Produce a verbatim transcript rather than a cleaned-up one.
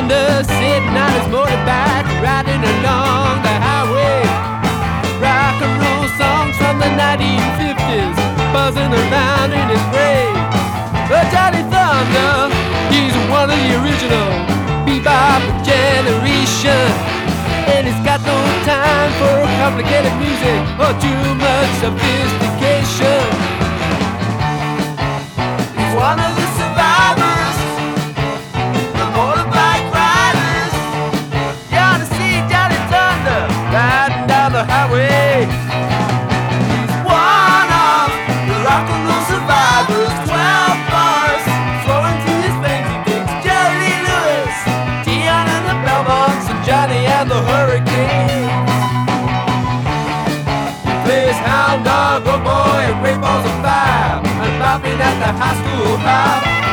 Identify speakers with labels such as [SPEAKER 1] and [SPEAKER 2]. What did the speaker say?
[SPEAKER 1] Thunder, sitting on his motorbike, riding along the highway. Rock and roll songs from the nineteen fifties, buzzing around in his grave. But Johnny Thunder, he's one of the original bebop generation, and he's got no time for complicated music or too much sophistication. He's one of the survivors, the motorbike riders. You ought to see Johnny Thunder riding down the highway. He's one of the rock and roll survivors. Twelve bars flowing through his veins. He thinks Jerry Lee Lewis, Dion and the Belmonts, and Johnny and the Hurricanes. He plays Hound Dog, Road Boy, and Great Balls of Fire, and bopping at the high school hop.